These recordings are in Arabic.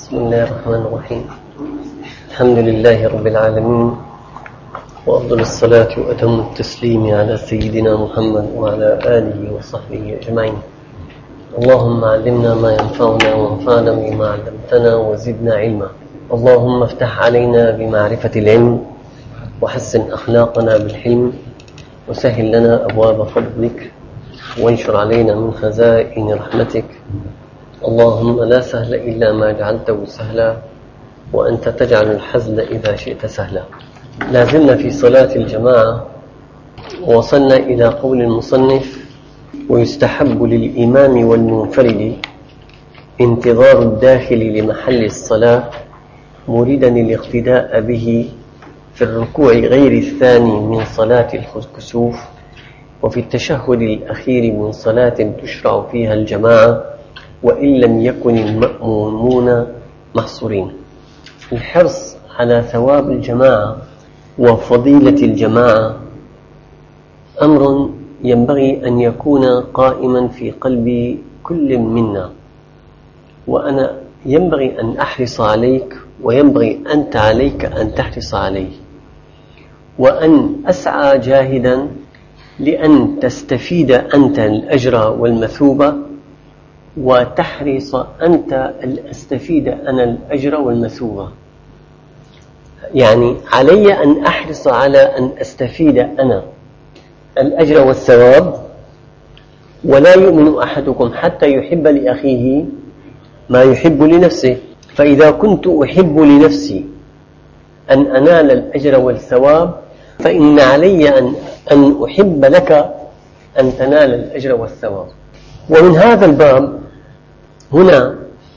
بسم الله الرحمن الرحيم. الحمد لله رب العالمين، وأفضل الصلاة وأتم التسليم على سيدنا محمد وعلى آله وصحبه أجمعين. اللهم علمنا ما ينفعنا وانفعنا بما علمتنا وزدنا علما. اللهم افتح علينا بمعرفة العلم وحسن أخلاقنا بالحلم وسهل لنا أبواب فضلك وانشر علينا من خزائن رحمتك. اللهم لا سهل إلا ما جعلته سهلا وأنت تجعل الحزن إذا شئت سهلا. لازلنا في صلاة الجماعة ووصلنا إلى قول المصنف: ويستحب للإمام والمنفرد انتظار الداخل لمحل الصلاة مريدا الاقتداء به في الركوع غير الثاني من صلاة الكسوف، وفي التشهد الأخير من صلاة تشرع فيها الجماعة وإن لم يكن المأمومون محصورين. الحرص على ثواب الجماعة وفضيلة الجماعة أمر ينبغي أن يكون قائما في قلب كل منا، وأنا ينبغي أن أحرص عليك وينبغي أنت عليك أن تحرص عليه، وأن أسعى جاهدا لأن تستفيد أنت الأجر والمثوبة، وتحرص أنت أن أستفيد أنا الأجر والمثوبة. يعني علي أن أحرص على أن أستفيد أنا الأجر والثواب، ولا يؤمن أحدكم حتى يحب لأخيه ما يحب لنفسه. فإذا كنت أحب لنفسي أن أنال الأجر والثواب، فإن علي أن أحب لك أن تنال الأجر والثواب. ومن هذا الباب هنا،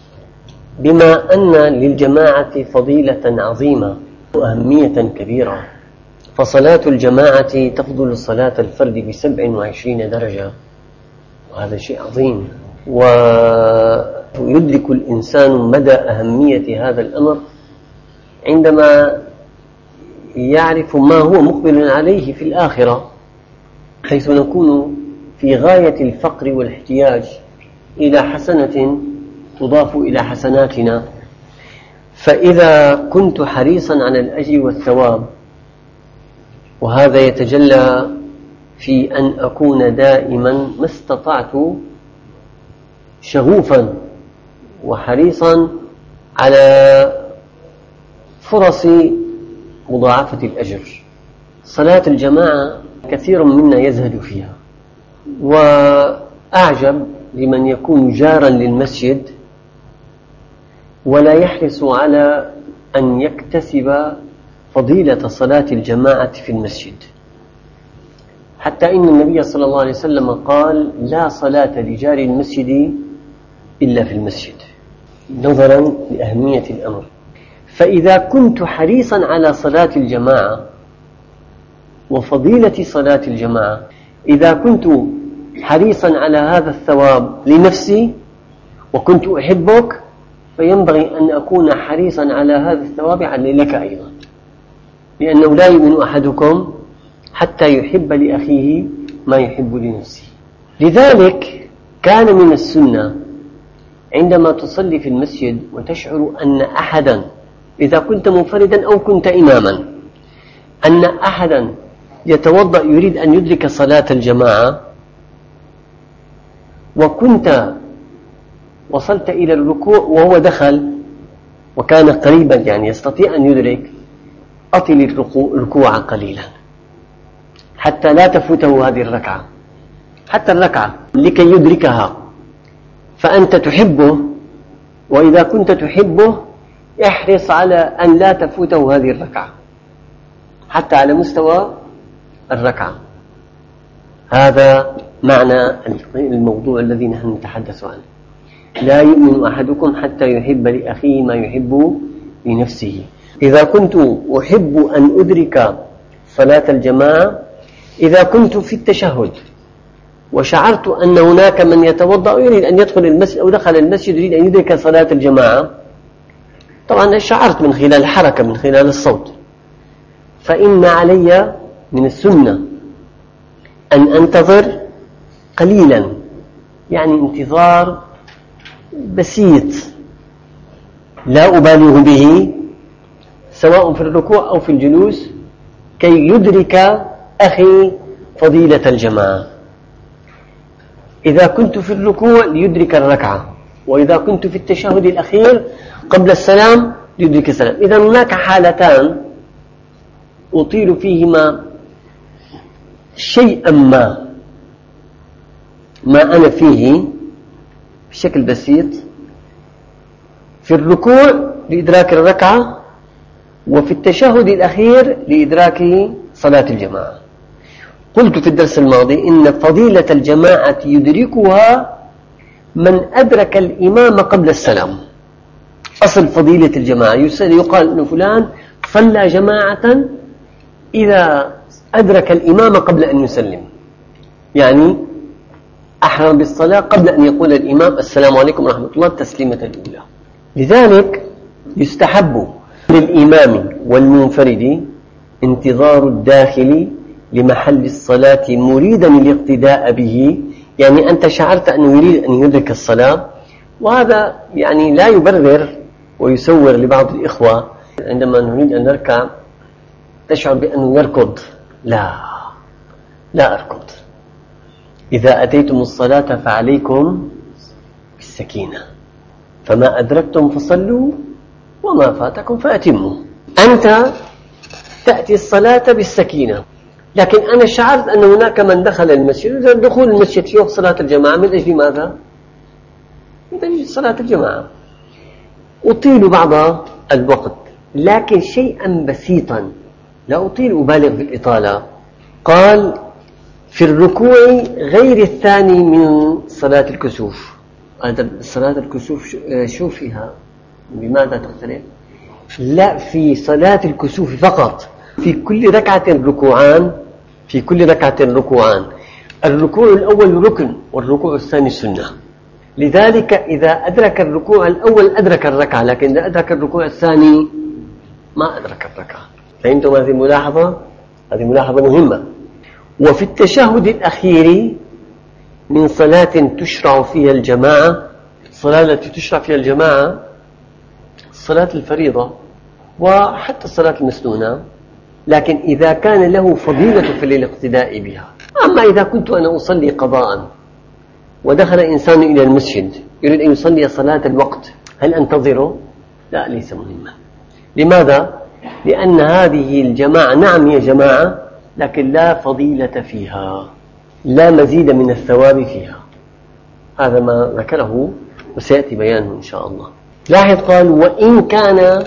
بما أن للجماعة فضيلة عظيمة وأهمية كبيرة، فصلاة الجماعة تفضل صلاة الفرد ب27 درجة، وهذا شيء عظيم، ويدرك الإنسان مدى أهمية هذا الأمر عندما يعرف ما هو مقبل عليه في الآخرة، حيث نكون في غاية الفقر والاحتياج إلى حسنة تضاف إلى حسناتنا. فإذا كنت حريصا على الأجر والثواب، وهذا يتجلى في أن أكون دائما ما استطعت شغوفا وحريصا على فرص مضاعفة الأجر. صلاة الجماعة كثير منا يزهد فيها، وأعجب لمن يكون جارا للمسجد ولا يحرص على أن يكتسب فضيلة صلاة الجماعة في المسجد، حتى إن النبي صلى الله عليه وسلم قال: لا صلاة لجار المسجد إلا في المسجد، نظرا لأهمية الأمر. فإذا كنت حريصا على صلاة الجماعة وفضيلة صلاة الجماعة، إذا كنت حريصا على هذا الثواب لنفسي وكنت أحبك، فينبغي أن أكون حريصا على هذا الثواب لك أيضا، لأنه لا يؤمن أحدكم حتى يحب لأخيه ما يحب لنفسه. لذلك كان من السنة عندما تصلي في المسجد وتشعر أن أحدا، إذا كنت منفردا أو كنت إماما، أن أحدا يتوضأ يريد أن يدرك صلاة الجماعة، وكنت وصلت إلى الركوع وهو دخل وكان قريبا يعني يستطيع أن يدرك، أطل الركوع قليلا حتى لا تفوته هذه الركعة، حتى الركعة لكي يدركها. فأنت تحبه، وإذا كنت تحبه احرص على أن لا تفوته هذه الركعة حتى على مستوى الركعة. هذا معنى الموضوع الذي نحن نتحدث عنه: لا يؤمن أحدكم حتى يحب لأخيه ما يحب لنفسه. إذا كنت أحب أن أدرك صلاة الجماعة، إذا كنت في التشهد وشعرت أن هناك من يتوضأ يريد أن يدخل المسجد أو دخل المسجد يريد أن يدرك صلاة الجماعة، طبعا شعرت من خلال الحركة من خلال الصوت، فإن علي من السنة أن أنتظر قليلا، يعني انتظار بسيط لا أبالغ به سواء في الركوع أو في الجلوس كي يدرك أخي فضيلة الجماعة. إذا كنت في الركوع ليدرك الركعة، وإذا كنت في التشهد الأخير قبل السلام ليدرك السلام. إذا هناك حالتان أطيل فيهما شيئا ما أنا فيه بشكل بسيط، في الركوع لإدراك الركعة، وفي التشهد الأخير لإدراك صلاة الجماعة. قلت في الدرس الماضي إن فضيلة الجماعة يدركها من أدرك الإمام قبل السلام. أصل فضيلة الجماعة يقال أن فلان صلى جماعة إذا أدرك الإمام قبل أن يسلم، يعني أحرم بالصلاة قبل أن يقول الإمام السلام عليكم ورحمة الله التسليمة الأولى. لذلك يستحب للإمام والمنفرد انتظار الداخل لمحل الصلاة مريدا الاقتداء به، يعني أنت شعرت أنه يريد أن يدرك الصلاة، وهذا يعني لا يبرر ويسور لبعض الإخوة عندما نريد أن نركع تشعر بأنه يركض. لا أركض. إذا أتيتم الصلاة فعليكم بالسكينة، فما أدركتم فصلوا وما فاتكم فأتموا. أنت تأتي الصلاة بالسكينة، لكن أنا شعرت أن هناك من دخل المسجد، دخول المسجد في وقت صلاة الجماعة من أجل ماذا؟ من أجل صلاة الجماعة. أطيل بعض الوقت لكن شيئا بسيطا، لا أطيل أبالغ في الإطالة. قال في الركوع غير الثاني من صلاة الكسوف. صلاة الكسوف شو فيها؟ بماذا تختلف؟ لا، في صلاة الكسوف فقط في كل ركعة ركوعان، في كل ركعة ركوعان. الركوع الأول ركن والركوع الثاني سنة. لذلك إذا أدرك الركوع الأول أدرك الركعة، لكن إذا أدرك الركوع الثاني ما أدرك الركعة. فهمتم هذه الملاحظة؟ هذه ملاحظة مهمة. وفي التشهد الأخير من صلاة تشرع فيها الجماعة، الصلاة التي تشرع فيها الجماعة صلاة الفريضة وحتى الصلاة المسنونة، لكن إذا كان له فضيلة في الاقتداء بها. أما إذا كنت أنا أصلي قضاء ودخل إنسان إلى المسجد يريد أن يصلي صلاة الوقت، هل أنتظره؟ لا، ليس مهما. لماذا؟ لأن هذه الجماعة نعم هي جماعة لكن لا فضيلة فيها، لا مزيد من الثواب فيها. هذا ما ذكره وسيأتي بيانه إن شاء الله. لاحظ قال وإن كان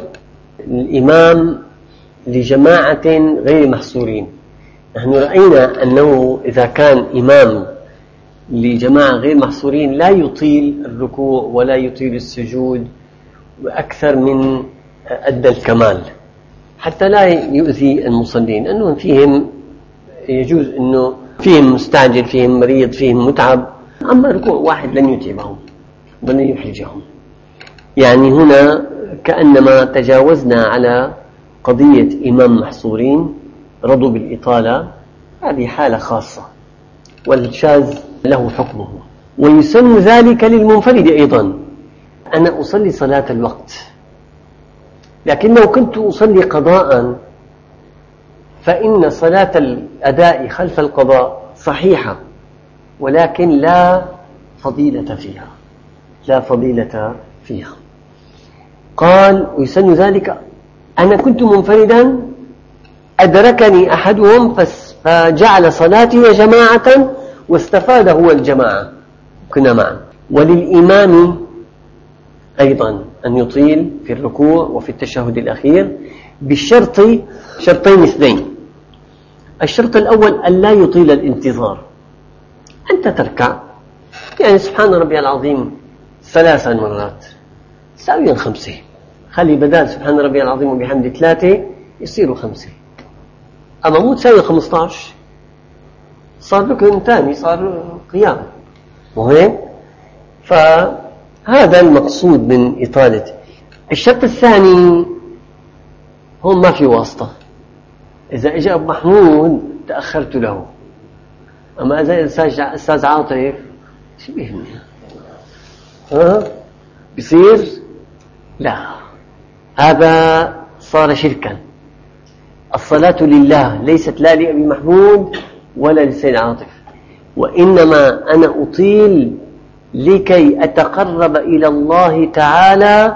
الإمام لجماعة غير محصورين. نحن رأينا أنه إذا كان إمام لجماعة غير محصورين لا يطيل الركوع ولا يطيل السجود أكثر من أدى الكمال حتى لا يؤذي المصلين، أنه فيهم يجوز أنه فيهم مستعجل، فيهم مريض، فيهم متعب. أما ركوع واحد لن يتعبهم ولن يحرجهم. يعني هنا كأنما تجاوزنا على قضية إمام محصورين رضوا بالإطالة، هذه حالة خاصة والشاذ له حكمه. ويسن ذلك للمنفرد أيضا. أنا أصلي صلاة الوقت لكن لو كنت أصلي قضاء فإن صلاة الأداء خلف القضاء صحيحة ولكن لا فضيلة فيها، لا فضيلة فيها. قال ويسن ذلك. أنا كنت منفردا أدركني أحدهم فجعل صلاتي جماعة واستفاد هو الجماعة، كنا معا. وللإمام أيضا أن يطيل في الركوع وفي التشهد الأخير بالشرط شرطين اثنين. الشرط الأول أن لا يطيل الانتظار. أنت تركع يعني سبحان ربي العظيم 3 مرات ساويا 5، خلي بدال سبحان ربي العظيم وبحمد 3 يصيروا 5، أما مو تساوي 15 صار ركن ثاني، صار قيام. وهيك فهذا المقصود من إطالة. الشرط الثاني هون ما في واسطة. إذا إجا أبو محمود تأخرت له، أما إذا أستاذ عاطف شو بيهمني بيصير لا. هذا صار شركا. الصلاة لله ليست لا لأبي محمود ولا لسيد عاطف، وإنما أنا أطيل لكي أتقرب إلى الله تعالى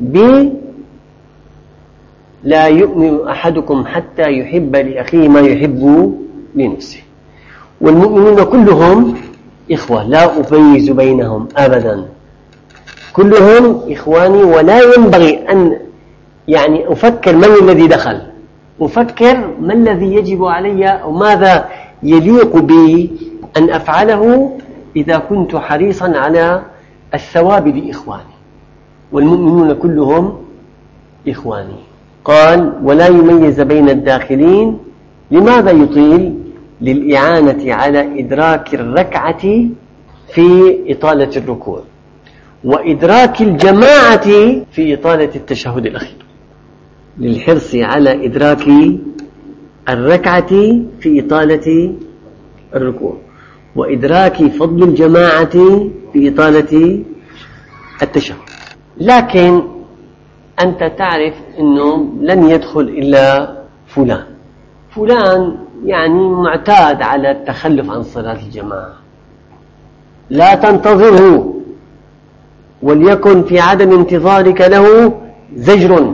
لا يؤمن أحدكم حتى يحب لأخيه ما يحب لنفسه. والمؤمنون كلهم إخوة، لا أميز بينهم أبدا، كلهم إخواني، ولا ينبغي أن أفكر من الذي دخل، أفكر ما الذي يجب علي أو ماذا يليق بي أن أفعله إذا كنت حريصا على الثواب لإخواني. والمؤمنون كلهم إخواني. قال ولا يميز بين الداخلين. لماذا يطيل؟ للإعانة على إدراك الركعة في إطالة الركوع، وإدراك الجماعة في إطالة التشهد الأخير، للحرص على إدراك الركعة في إطالة الركوع، وإدراك فضل الجماعة في إطالة التشهد. لكن أنت تعرف أنه لن يدخل إلا فلان معتاد على التخلف عن صلاة الجماعة، لا تنتظره، وليكن في عدم انتظارك له زجر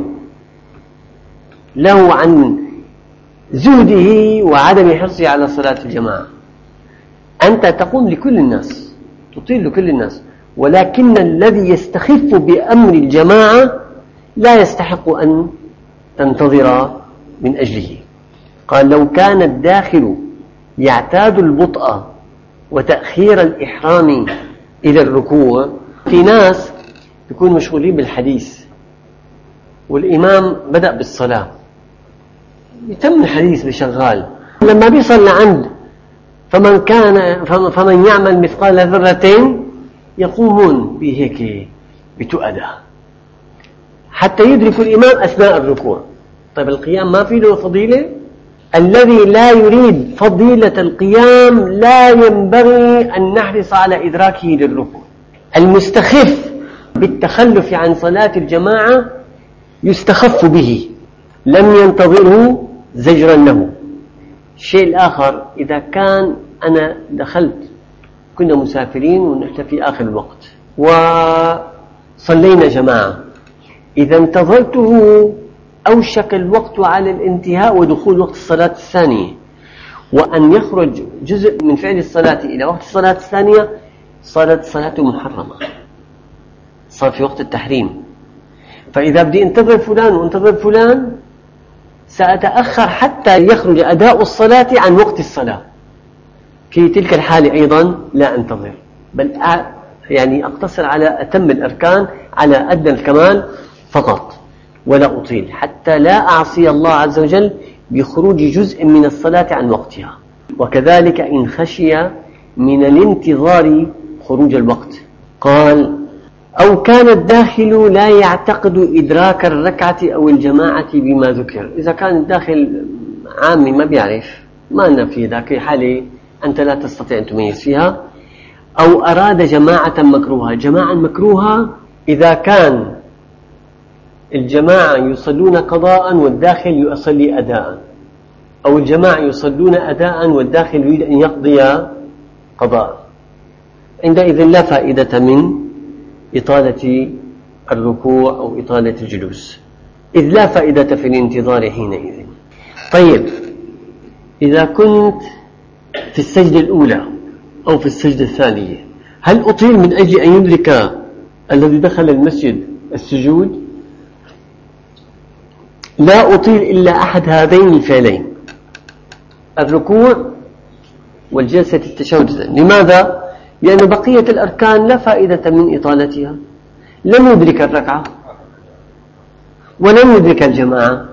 له عن زهده وعدم حرصه على صلاة الجماعة. أنت تقوم لكل الناس، تطيل لكل الناس، ولكن الذي يستخف بأمر الجماعة لا يستحق أن تنتظر من أجله. قال لو كان الداخل يعتاد البطء وتأخير الإحرام إلى الركوع. في ناس يكونوا مشغولين بالحديث والإمام بدأ بالصلاة، يتم الحديث بشغال، لما بيصل لعند فمن يعمل مثقال ذرة يقومون بهيك بتؤدى حتى يدرك الإمام أثناء الركوع. طيب القيام ما فيه له فضيلة؟ الذي لا يريد فضيلة القيام لا ينبغي أن نحرص على إدراكه للركوع. المستخف بالتخلف عن صلاة الجماعة يستخف به، لم ينتظره زجرا له. الشيء الآخر، إذا كان أنا دخلت، كنا مسافرين ونحن في آخر الوقت وصلينا جماعة، إذا انتظرته أوشك الوقت على الانتهاء ودخول وقت الصلاة الثانية، وأن يخرج جزء من فعل الصلاة إلى وقت الصلاة الثانية، صارت صلاته محرمة، صار في وقت التحريم. فإذا بدي انتظر فلان وانتظر فلان سأتأخر حتى يخرج أداء الصلاة عن وقت الصلاة. في تلك الحالة أيضا لا أنتظر، بل أقتصر على أتم الأركان على أدنى الكمال فقط، ولا أطيل حتى لا أعصي الله عز وجل بخروج جزء من الصلاة عن وقتها. وكذلك إن خشي من الانتظار خروج الوقت. قال أو كان الداخل لا يعتقد إدراك الركعة أو الجماعة بما ذكر. إذا كان الداخل عامي ما بيعرف، ما لنا في ذاك حالة أنت لا تستطيع أن تميز فيها. أو أراد جماعة مكروهة. جماعة مكروهة إذا كان الجماعة يصلون قضاء والداخل يصلي أداء، أو الجماعة يصلون أداء والداخل يريد أن يقضي قضاء، عندئذ لا فائدة من إطالة الركوع أو إطالة الجلوس، إذ لا فائدة في الانتظار حينئذ. طيب إذا كنت في السجدة الأولى أو في السجدة الثانية، هل أطيل من أجل أن يدرك الذي دخل المسجد السجود؟ لا أطيل إلا أحد هذين الفعلين، الركوع والجلسة التشهد. لماذا؟ لأن بقية الأركان لا فائدة من إطالتها، لم يدرك الركعة ولم يدرك الجماعة،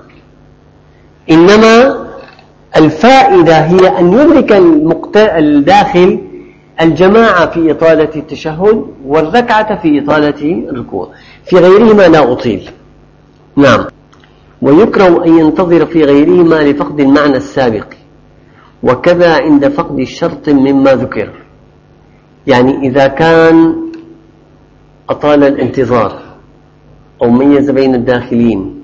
إنما الفائدة هي أن يدرك الداخل الجماعة في إطالة التشهد والركعة في إطالة الركوع، في غيرهما لا أطيل. نعم. ويكره أن ينتظر في غيرهما لفقد المعنى السابق، وكذا عند فقد شرط مما ذكر. يعني إذا كان أطال الانتظار أو ميز بين الداخلين،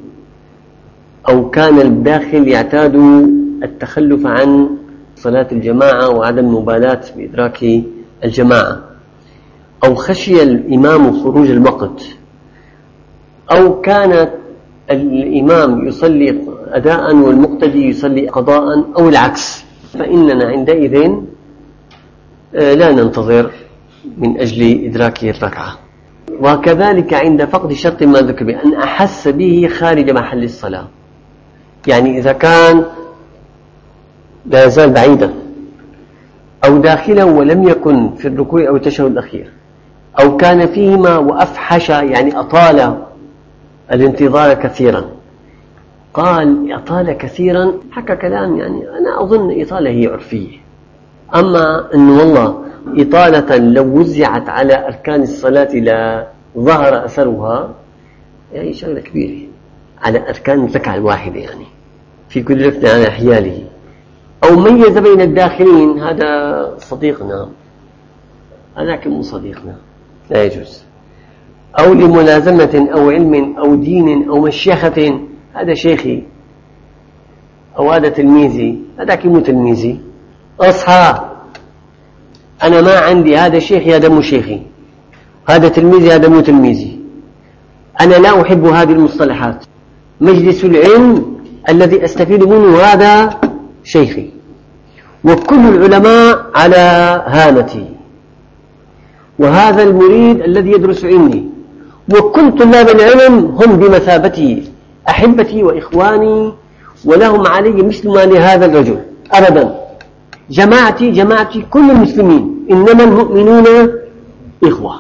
أو كان الداخل يعتاد التخلف عن صلاة الجماعة وعدم المبالاة بإدراك الجماعة، أو خشي الإمام خروج الوقت، أو كان الإمام يصلي أداء والمقتدي يصلي قضاء، أو العكس، فإننا عندئذ لا ننتظر من أجل إدراك الركعة. وكذلك عند فقد شرط ما ذكر بأن أحس به خارج محل الصلاة، يعني إذا كان لا يزال بعيدا أو داخلا ولم يكن في الركوع أو التشهد الأخير، أو كان فيهما وأفحش يعني أطال الانتظار كثيرا. قال أطال كثيرا حكى كلام، يعني أنا أظن إطالة هي عرفية، أما أنه والله إطالة لو وزعت على أركان الصلاة لا ظهر أثرها، يعني شغلة كبيرة على أركان الركعة الواحدة، يعني في كل ركن على حياله. أو ميز بين الداخلين، هذا صديقنا لكن مو صديقنا، لا يجوز. أو لملازمة أو علم أو دين أو مشيخة، هذا شيخي أو هذا تلميذي، هذاك مو تلميذي. أصحى، أنا ما عندي هذا شيخي هذا مو شيخي، هذا تلميذي هذا مو تلميذي، أنا لا أحب هذه المصطلحات. مجلس العلم الذي أستفيد منه هذا شيخي، وكل العلماء على هامتي، وهذا المريد الذي يدرس عندي، وكل طلاب العلم هم بمثابتي أحبتي وإخواني، ولهم علي مثل ما لهذا الرجل. أبدا، جماعتي كل المسلمين، إنما المؤمنون إخوة،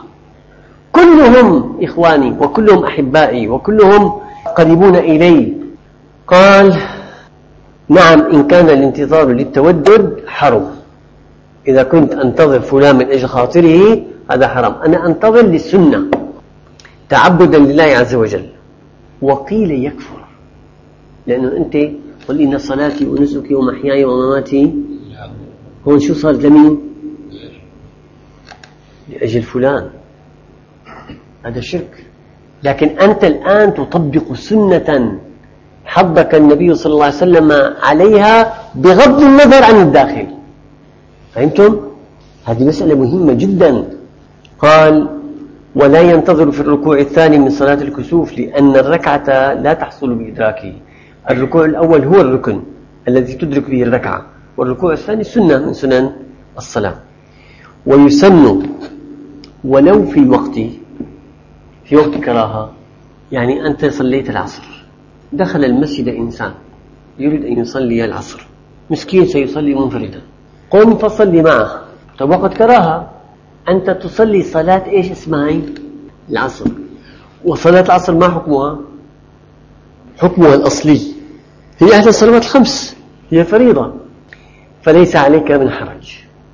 كلهم إخواني وكلهم أحبائي وكلهم قريبون إلي. قال نعم إن كان الانتظار للتودد حرم، إذا كنت أنتظر فلان من أجل خاطره هذا حرام، أنا أنتظر للسنة تعبدا لله عز وجل. وقيل يكفر، لأنه أنت قل إن صلاتي ونسكي ومحياي ومماتي، هون شو صار لمين؟ لأجل فلان، هذا شرك. لكن أنت الآن تطبق سنة حضك النبي صلى الله عليه وسلم عليها بغض النظر عن الداخل. فهمتم؟ هذه مسألة مهمة جدا. قال ولا ينتظر في الركوع الثاني من صلاة الكسوف، لأن الركعة لا تحصل بإدراكه. الركوع الأول هو الركن الذي تدرك به الركعة، والركوع الثاني سنة من سنن الصلاة. ويسن ولو في وقت كراهة، يعني أنت صليت العصر، دخل المسجد إنسان يريد أن يصلي العصر، مسكين سيصلي منفردا، قم فصلي معه. طب وقت كراهة، أنت تصلي صلاة إيش اسمها؟ العصر. وصلاة العصر ما حكمها؟ حكمها الأصلي هي أحد الصلوات الخمس، هي فريضة، فليس عليك من حرج.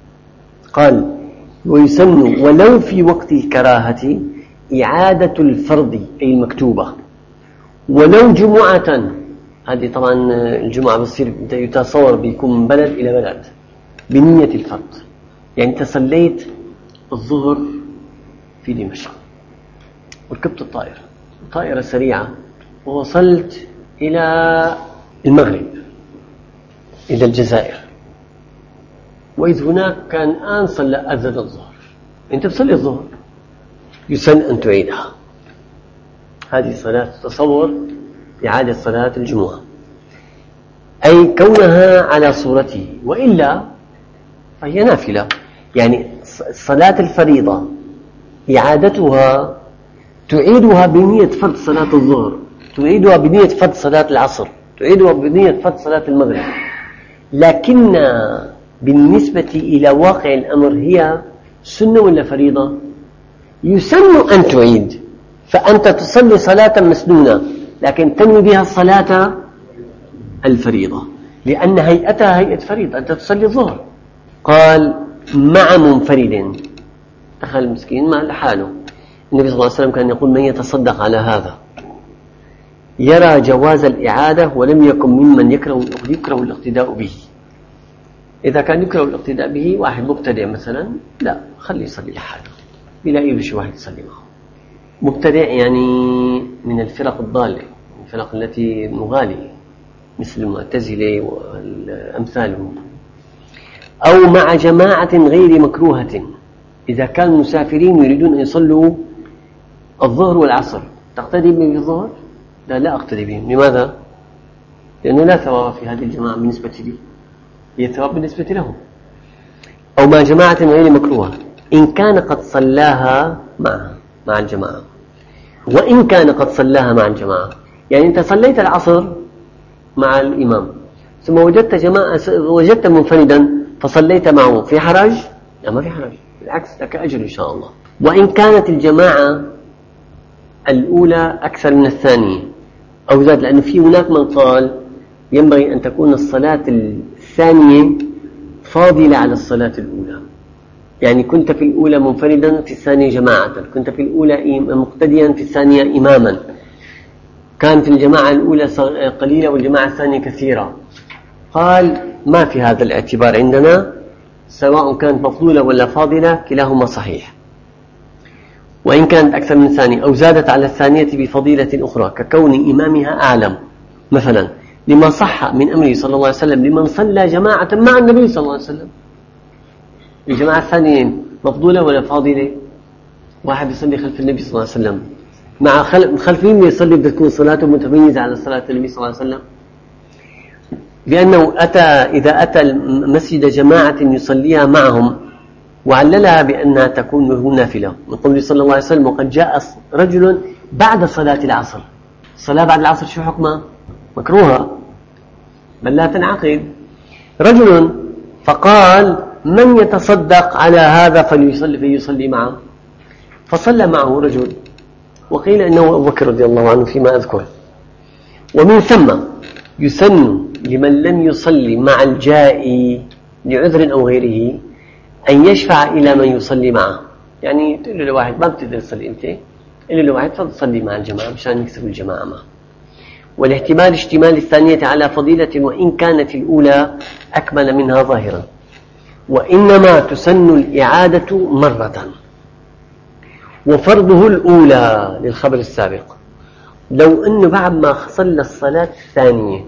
قال ويسن ولو في وقت الكراهة إعادة الفرض أي المكتوبة، ولو جمعة. هذه طبعا الجمعة بصير يتصور بيكون من بلد إلى بلد بنية الفرض، يعني تصليت الظهر في دمشق وركبت الطائرة سريعة ووصلت إلى المغرب إلى الجزائر، وإذ هناك كان آن صلى أذن الظهر، أنت بتصلي الظهر، يسن أن تعيدها. هذه صلاة تصور إعادة صلاة الجمعة، أي كونها على صورته، وإلا فهي نافلة. يعني صلاة الفريضة إعادتها تعيدها بنية فرض صلاة الظهر، تعيدها بنية فرض صلاة العصر، تعيدها بنية فرض صلاة المغرب، لكن بالنسبة إلى واقع الأمر هي سنة ولا فريضة؟ يسن أن تعيد، فأنت تصلي صلاة مسنونة لكن تنوي بها الصلاة الفريضة، لأن هيئتها هيئة فريضة، أنت تصلي الظهر. قال مع منفرد، دخل مسكين مع لحاله. النبي صلى الله عليه وسلم كان يقول من يتصدق على هذا يرى جواز الإعادة ولم يكن ممن يكره الاقتداء به. إذا كان يكره الاقتداء به واحد مبتدع مثلا، لا، خليه يصلي لحاله بلا أي شيء واحد يصلي معه. مبتدع يعني من الفرق الضالة، الفرق التي مغالية مثل المعتزلة والأمثالهم، أو مع جماعة غير مكروهة. إذا كان مسافرين يريدون أن يصلوا الظهر والعصر، تقتدي بهم في الظهر؟ لا أقتدي بهم. لماذا؟ لأنه لا ثواب في هذه الجماعة بالنسبة لي، هي ثواب بالنسبة لهم. أو مع جماعة غير مكروهة إن كان قد صلاها مع الجماعة. وإن كان قد صلاها مع الجماعة، يعني أنت صليت العصر مع الإمام ثم وجدت منفردا فصليت معه، في حرج؟ لا، ما في حرج، بالعكس لك أجر إن شاء الله. وإن كانت الجماعة الأولى أكثر من الثانية أو زاد، لأن في هناك من قال ينبغي أن تكون الصلاة الثانية فاضلة على الصلاة الأولى، يعني كنت في الأولى منفردا في الثانية جماعة، كنت في الأولى مقتديا في الثانية إماما، كان في الجماعة الأولى قليلة والجماعة الثانية كثيرة. قال ما في هذا الاعتبار عندنا، سواء كانت مفضولة ولا فاضلة كلاهما صحيح. وإن كانت أكثر من ثانية أو زادت على الثانية بفضيلة أخرى ككون إمامها أعلم، مثلا لما صح من أمره صلى الله عليه وسلم لمن صلى جماعة مع النبي صلى الله عليه وسلم. الجماعة الثانية مفضولة ولا فاضلة؟ واحد يصلي خلف النبي صلى الله عليه وسلم، مع خلف مين يصلي بدها تكون صلاته متميزة على صلاة النبي صلى الله عليه وسلم، لأنه إذا أتى المسجد جماعة يصليها معهم وعللها بأنها تكون نافلة من قوله صلى الله عليه وسلم وقد جاء رجل بعد صلاة العصر. الصلاة بعد العصر شو حكمها؟ مكروهة بل لا تنعقد. رجل فقال من يتصدق على هذا فيصلي معه، فصلى معه رجل، وقيل إنه أبو بكر رضي الله عنه فيما أذكر. ومن ثم يسن لمن لم يصلي مع الجائي لعذر أو غيره أن يشفع إلى من يصلي معه، يعني تقول له لواحد ما بتقدر تصلي أنت، قل له لواحد فتصلي مع الجماعة مشان يكسب الجماعة معه. والاحتمال اشتمال الثانية على فضيلة وإن كانت الأولى أكمل منها ظاهرا، وإنما تسن الإعادة مرة، وفرضه الأولى للخبر السابق. لو أنه بعد ما صلى الصلاة الثانية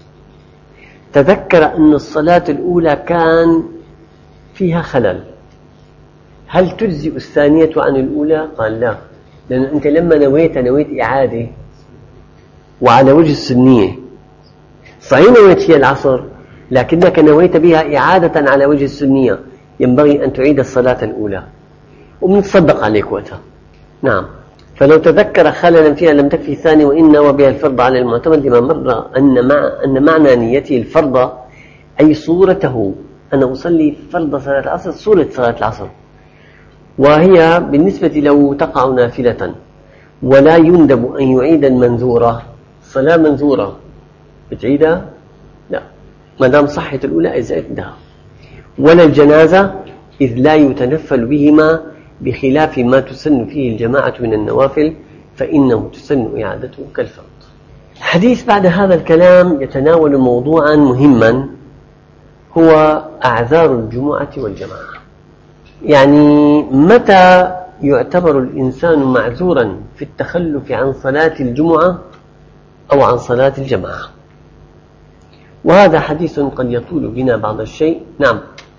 تذكر أن الصلاة الأولى كان فيها خلل، هل تجزئ الثانية عن الأولى؟ قال لا، لأن أنت لما نويت إعادة وعلى وجه السنية، صحيح نويت هي العصر لكنك نويت بها إعادة على وجه السنية، ينبغي أن تعيد الصلاة الأولى ومنتصدق عليك وقتها. نعم، فلو تذكر خللا فيها لم تكفي الثاني وإن نوى بها الفرض على المعتمد لما مر أن معنى نيته الفرض أي صورته، أنا أصلي فرض صلاة العصر صورة صلاة العصر، وهي بالنسبة لو تقع نافلة. ولا يندب أن يعيد المنذورة، صلاة منذورة بتعيدها؟ لا، ما دام صحت الأولى أجزأتها. ولا الجنازة إذ لا يتنفل بهما بخلاف ما تسن فيه الجماعة من النوافل فإنه تسن إعادته كالفرض. الحديث بعد هذا الكلام يتناول موضوعا مهما هو أعذار الجمعة والجماعة، يعني متى يعتبر الإنسان معذورا في التخلف عن صلاة الجمعة أو عن صلاة الجماعة، وهذا حديث قد يطول بنا بعض الشيء. نعم.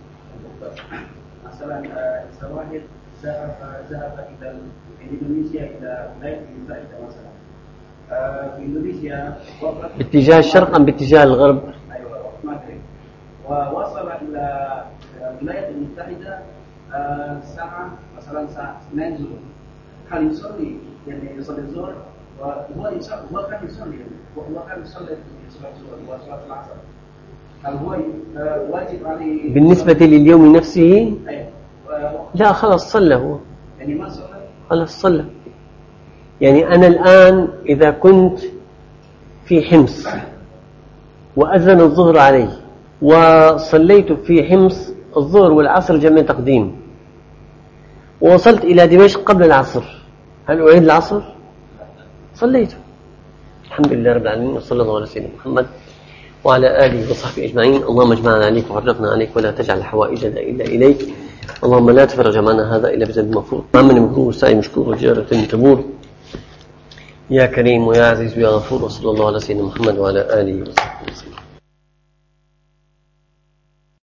مثلا واحد ذهب إلى إندونيسيا إلى ولاية المتحدة مثلا، في إندونيسيا باتجاه الشرق أم باتجاه الغرب؟ أيوة المغرب، ووصل إلى الولايات المتحدة ساعة مثلا ساعة 2 الظهر، هل يصلي يعني يصلي الظهر وهو كان يصلي وهو كان يصلي صلاة الظهر وصلاة العصر، هل هو واجب عليه بالنسبة لليوم نفسه؟ أيوة. لا، خلاص صلى هو، يعني ما صلى، خلاص صلى. يعني أنا الآن إذا كنت في حمص وأذن الظهر علي وصليت في حمص الظهر والعصر جمع تقديم ووصلت إلى دمشق قبل العصر، هل أعيد العصر؟ صليته. الحمد لله رب العالمين، وصلى الله على سيدنا محمد وعلى آله وصحبه أجمعين. اللهم اجمعنا عليك وفرقنا عليك ولا تجعل حوائجنا إلا إليك. اللهم لا تفرج معنا هذا إلا بذنب مغفور، وعمل مكروه وسعي مشكور وجارة تبور. يا كريم ويا عزيز ويا غفور، وصلى الله على سيدنا محمد وعلى آله وصحبه وسلم.